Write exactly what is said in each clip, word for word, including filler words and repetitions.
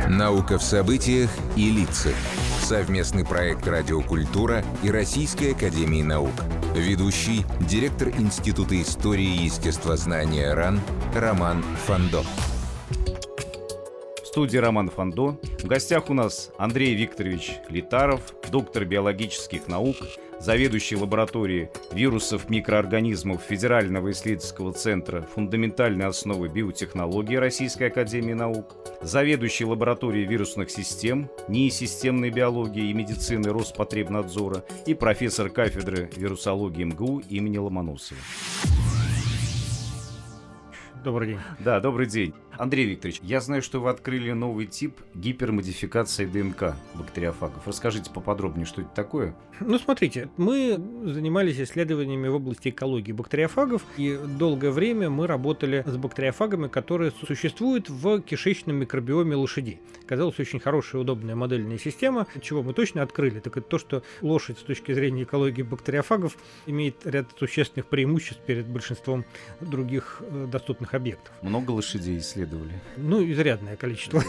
Наука в событиях и лицах. Совместный проект «Радиокультура» и Российской академии наук. Ведущий, директор Института истории и естествознания РАН Роман Фандо. В студии Роман Фандо. В гостях у нас Андрей Викторович Литаров, доктор биологических наук, заведующий лабораторией вирусов, микроорганизмов Федерального исследовательского центра «Фундаментальные основы биотехнологии» Российской академии наук, заведующий лабораторией вирусных систем, НИИ-системной биологии и медицины Роспотребнадзора и профессор кафедры вирусологии МГУ имени Ломоносова. Добрый день. Да, добрый день. Андрей Викторович, я знаю, что вы открыли новый тип гипермодификации ДНК бактериофагов. Расскажите поподробнее, что это такое? Ну, смотрите, мы занимались исследованиями в области экологии бактериофагов, и долгое время мы работали с бактериофагами, которые существуют в кишечном микробиоме лошадей. Казалось, очень хорошая, удобная модельная система. Чего мы точно открыли, так это то, что лошадь с точки зрения экологии бактериофагов имеет ряд существенных преимуществ перед большинством других доступных объектов. Много лошадей исследовали? Ну, изрядное количество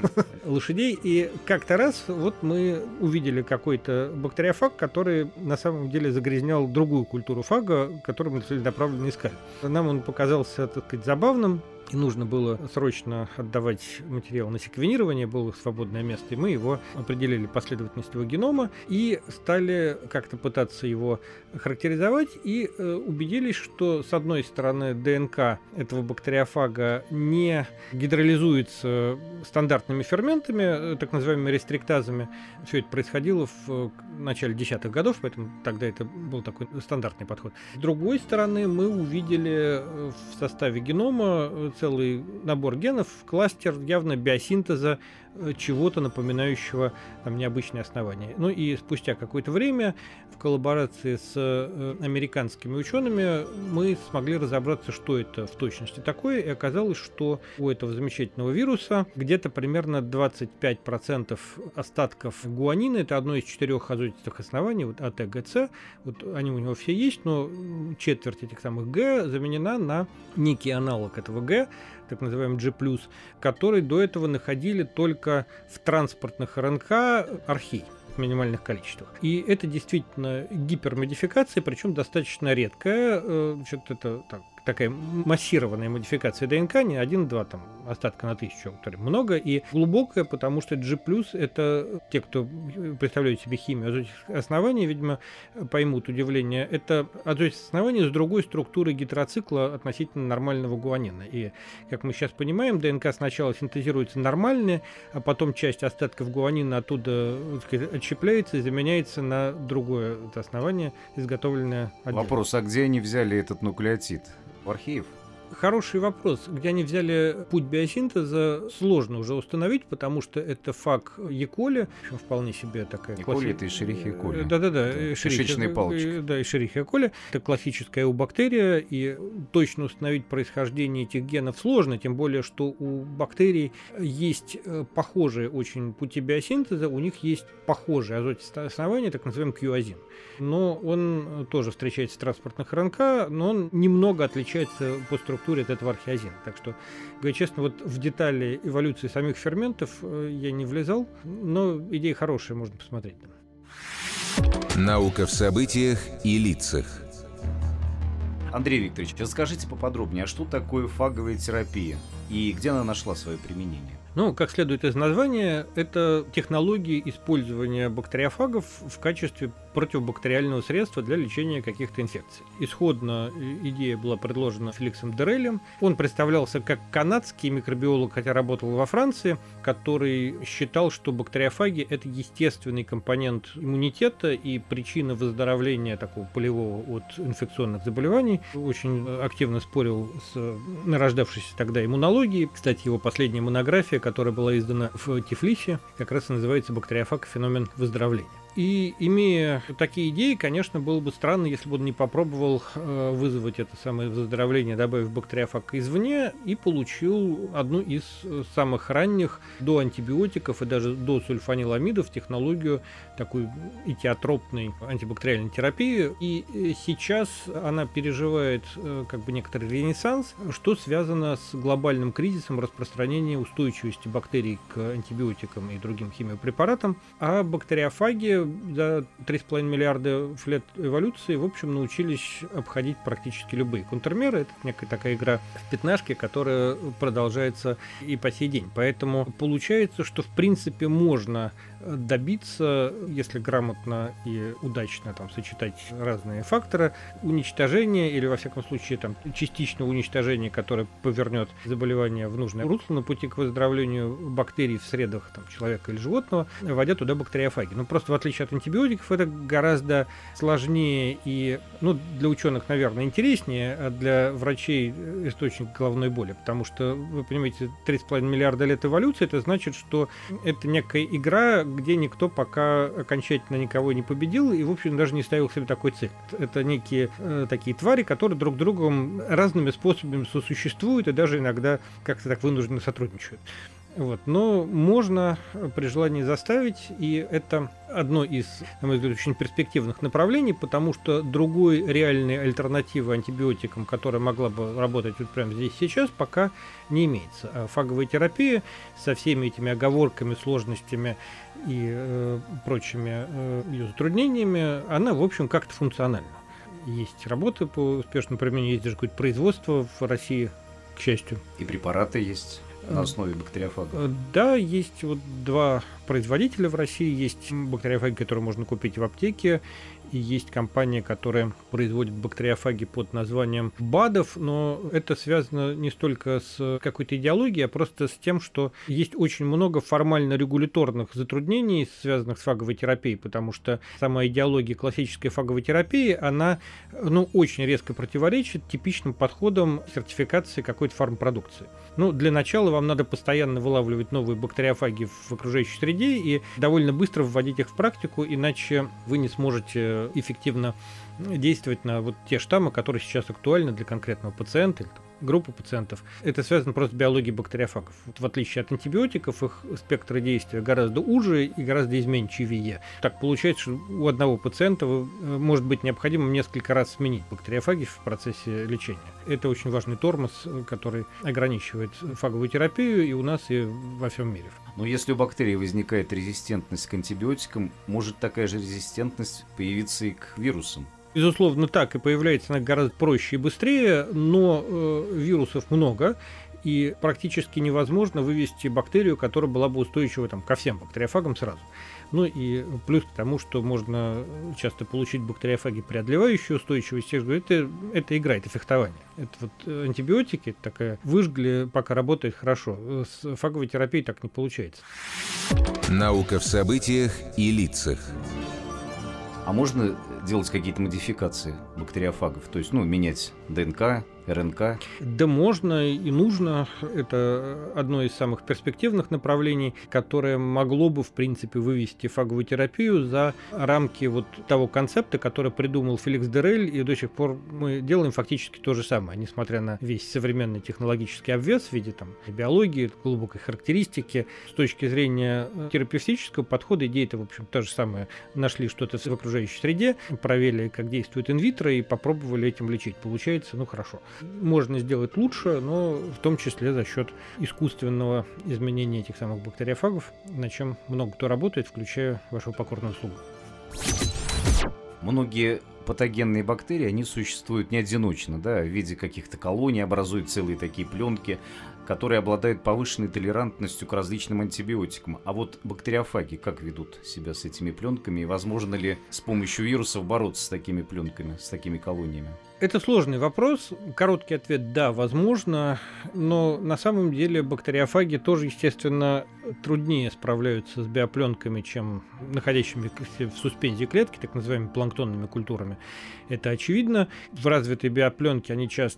лошадей. И как-то раз вот мы увидели какой-то бактериофаг, который на самом деле загрязнял другую культуру фага, которую мы целенаправленно искали. Нам он показался, так сказать, забавным. И нужно было срочно отдавать материал на секвенирование, было свободное место, и мы его определили последовательность его генома и стали как-то пытаться его характеризовать, и э, убедились, что с одной стороны ДНК этого бактериофага не гидролизуется стандартными ферментами, так называемыми рестриктазами. Все это происходило в начале десятых годов, поэтому тогда это был такой стандартный подход. С другой стороны, мы увидели в составе генома целый набор генов, кластер явно биосинтеза чего-то напоминающего там необычное основание. Ну и спустя какое-то время в коллаборации с американскими учеными мы смогли разобраться, что это в точности такое, и оказалось, что у этого замечательного вируса где-то примерно двадцать пять процентов остатков гуанина, это одно из четырех азотистых оснований, вот А, Т, Г, С, вот они у него все есть, но четверть этих самых Г заменена на некий аналог этого Г, так называемый G+, который до этого находили только в транспортных РНК архей в минимальных количествах. И это действительно гипермодификация, причем достаточно редкая. Значит, это так, такая массированная модификация ДНК, не один-два там остатка на тысячу, много, и глубокая, потому что G+, это те, кто представляют себе химию азотистых оснований, видимо, поймут удивление, это азотистые основания с другой структурой гетероцикла относительно нормального гуанина. И, как мы сейчас понимаем, ДНК сначала синтезируется нормальная, а потом часть остатков гуанина оттуда, так сказать, отщепляется и заменяется на другое основание, изготовленное отдельно. Вопрос, а где они взяли этот нуклеотид? В археев? Хороший вопрос. Где они взяли путь биосинтеза, сложно уже установить, потому что это фаг Е. коли, вполне себе такая... Е. коли — это Эшерихия коли. Да-да-да. Кишечная палочка. Да, Эшерихия коли. Это классическая эубактерия, и точно установить происхождение этих генов сложно, тем более, что у бактерий есть похожие очень пути биосинтеза, у них есть похожие азотистые основания, так называемый кьюазин. Но он тоже встречается в транспортных РНК, но он немного отличается по структуре от этого археозина. Так что, говоря честно, вот в детали эволюции самих ферментов я не влезал, но идея хорошая, можно посмотреть. Наука в событиях и лицах. Андрей Викторович, расскажите поподробнее, а что такое фаговая терапия и где она нашла свое применение? Ну, как следует из названия, это технологии использования бактериофагов в качестве противобактериального средства для лечения каких-то инфекций. Исходно идея была предложена Феликсом Дерелем. Он представлялся как канадский микробиолог, хотя работал во Франции, который считал, что бактериофаги – это естественный компонент иммунитета и причина выздоровления такого полевого от инфекционных заболеваний. Очень активно спорил с нарождавшейся тогда иммунологией. Кстати, его последняя монография, которая была издана в Тифлисе, как раз и называется «Бактериофаг. Феномен выздоровления». И имея такие идеи, конечно, было бы странно, если бы он не попробовал э, вызвать это самое выздоровление, добавив бактериофаг извне, и получил одну из самых ранних до антибиотиков и даже до сульфаниламидов технологию такой этиотропной антибактериальной терапии. И сейчас она переживает э, как бы некоторый ренессанс, что связано с глобальным кризисом распространения устойчивости бактерий к антибиотикам и другим химиопрепаратам. А бактериофаги за три с половиной миллиарда лет эволюции, в общем, научились обходить практически любые контрмеры. Это некая такая игра в пятнашки, которая продолжается и по сей день. Поэтому получается, что в принципе можно добиться, если грамотно и удачно там сочетать разные факторы, уничтожения или, во всяком случае, там, частичного уничтожения, которое повернет заболевание в нужное русло на пути к выздоровлению бактерий в средах там, человека или животного, вводя туда бактериофаги. Но просто в отличие от антибиотиков это гораздо сложнее и, ну, для ученых, наверное, интереснее, а для врачей источник головной боли, потому что, вы понимаете, три с половиной миллиарда лет эволюции, это значит, что это некая игра, где никто пока окончательно никого не победил и, в общем, даже не ставил себе такой цель. Это некие э, такие твари, которые друг с другом разными способами сосуществуют и даже иногда как-то так вынужденно сотрудничают. Вот. Но можно при желании заставить, и это одно из, на мой взгляд, очень перспективных направлений, потому что другой реальной альтернативы антибиотикам, которая могла бы работать вот прямо здесь сейчас, пока не имеется. А фаговая терапия со всеми этими оговорками, сложностями и э, прочими э, ее затруднениями, она, в общем, как-то функциональна. Есть работы по успешному применению, есть даже какое-то производство в России, к счастью. И препараты есть на основе бактериофагов. Да, есть вот два производителя в России. Есть бактериофаги, которые можно купить в аптеке, и есть компания, которая производит бактериофаги под названием БАДов, но это связано не столько с какой-то идеологией, а просто с тем, что есть очень много формально-регуляторных затруднений, связанных с фаговой терапией, потому что сама идеология классической фаговой терапии, она, ну, очень резко противоречит типичным подходам сертификации какой-то фармпродукции. Ну, для начала вам надо постоянно вылавливать новые бактериофаги в окружающей среде и довольно быстро вводить их в практику, иначе вы не сможете эффективно действовать на вот те штаммы, которые сейчас актуальны для конкретного пациента или там, группы пациентов. Это связано просто с биологией бактериофагов. Вот в отличие от антибиотиков, их спектр действия гораздо уже и гораздо изменчивее. Так получается, что у одного пациента может быть необходимо несколько раз сменить бактериофаги в процессе лечения. Это очень важный тормоз, который ограничивает фаговую терапию и у нас, и во всем мире. Но если у бактерий возникает резистентность к антибиотикам, может такая же резистентность появиться и к вирусам? Безусловно, так и появляется она гораздо проще и быстрее, но э, вирусов много, и практически невозможно вывести бактерию, которая была бы устойчива там, ко всем бактериофагам сразу. Ну и плюс к тому, что можно часто получить бактериофаги, преодолевающие устойчивость, это, это игра, это фехтование. Это вот антибиотики, это такая выжгли, пока работает хорошо. С фаговой терапией так не получается. Наука в событиях и лицах. А можно делать какие-то модификации бактериофагов? То есть, ну, менять ДНК, РНК? Да можно и нужно. Это одно из самых перспективных направлений, которое могло бы, в принципе, вывести фаговую терапию за рамки вот того концепта, который придумал Феликс Дерель, и до сих пор мы делаем фактически то же самое, несмотря на весь современный технологический обвес в виде там, биологии, глубокой характеристики. С точки зрения терапевтического подхода идея-то, в общем, та же самая. Нашли что-то в окружающей среде, проверили, как действует инвитро, и попробовали этим лечить. Получается, ну, хорошо. Можно сделать лучше, но в том числе за счет искусственного изменения этих самых бактериофагов, над чем много кто работает, включая вашего покорного слугу. Многие патогенные бактерии, они существуют не одиночно, да, в виде каких-то колоний, образуют целые такие пленки, которые обладают повышенной толерантностью к различным антибиотикам. А вот бактериофаги как ведут себя с этими пленками? И возможно ли с помощью вирусов бороться с такими пленками, с такими колониями? Это сложный вопрос. Короткий ответ – да, возможно. Но на самом деле бактериофаги тоже, естественно, труднее справляются с биопленками, чем находящимися в суспензии клетки, так называемыми планктонными культурами. Это очевидно. В развитой биопленке они часто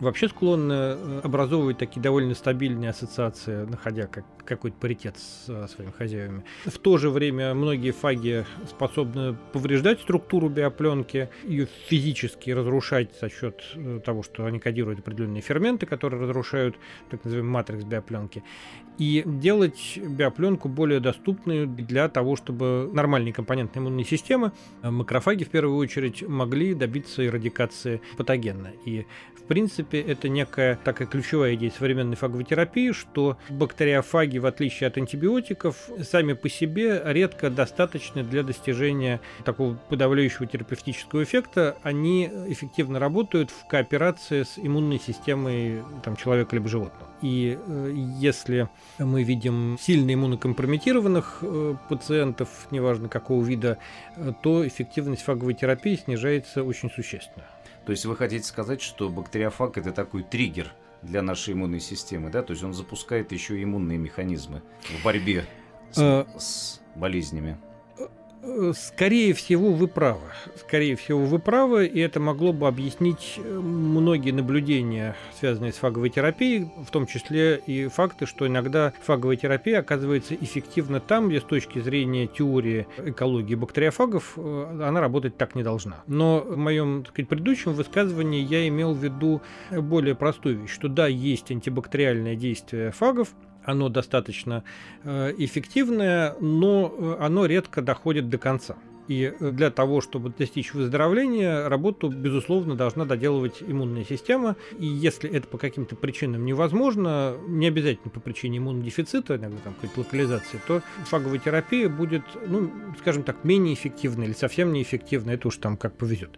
вообще склонны образовывать такие довольно стабильные ассоциации, находя как, какой-то паритет с своими хозяевами. В то же время многие фаги способны повреждать структуру биопленки, ее физически разрушать за счет того, что они кодируют определенные ферменты, которые разрушают так называемый матрикс биопленки, и делать биопленку более доступной для того, чтобы нормальные компоненты иммунной системы, макрофаги в первую очередь, могли добиться эрадикации патогена. И в принципе, это некая такая ключевая идея современной фаговой терапии, что бактериофаги, в отличие от антибиотиков, сами по себе редко достаточны для достижения такого подавляющего терапевтического эффекта. Они эффективно работают в кооперации с иммунной системой там, человека либо животного. И э, если мы видим сильно иммунокомпрометированных э, пациентов, неважно какого вида, э, то эффективность фаговой терапии снижается очень существенно. То есть вы хотите сказать, что бактериофаг – это такой триггер для нашей иммунной системы, да? То есть он запускает еще и иммунные механизмы в борьбе с, а... с болезнями? Скорее всего, вы правы. Скорее всего, вы правы, и это могло бы объяснить многие наблюдения, связанные с фаговой терапией, в том числе и факты, что иногда фаговая терапия оказывается эффективна там, где с точки зрения теории экологии бактериофагов она работать так не должна. Но в моем, так сказать, предыдущем высказывании я имел в виду более простую вещь, что да, есть антибактериальное действие фагов, оно достаточно э, эффективное, но оно редко доходит до конца. И для того, чтобы достичь выздоровления, работу, безусловно, должна доделывать иммунная система. И если это по каким-то причинам невозможно, не обязательно по причине иммунодефицита, иногда там какой-то локализации, то фаговая терапия будет, ну, скажем так, менее эффективной или совсем неэффективной. Это уж там как повезет.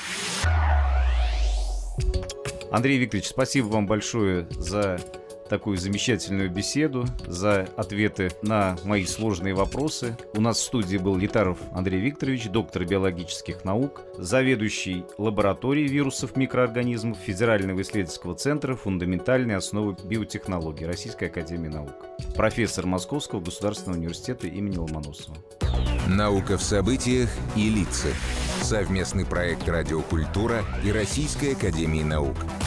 Андрей Викторович, спасибо вам большое за такую замечательную беседу, за ответы на мои сложные вопросы. У нас в студии был Литаров Андрей Викторович, доктор биологических наук, заведующий лабораторией вирусов микроорганизмов Федерального исследовательского центра «Фундаментальные основы биотехнологий» Российской академии наук, профессор Московского государственного университета имени Ломоносова. Наука в событиях и лицах. Совместный проект «Радиокультура» и Российской академии наук.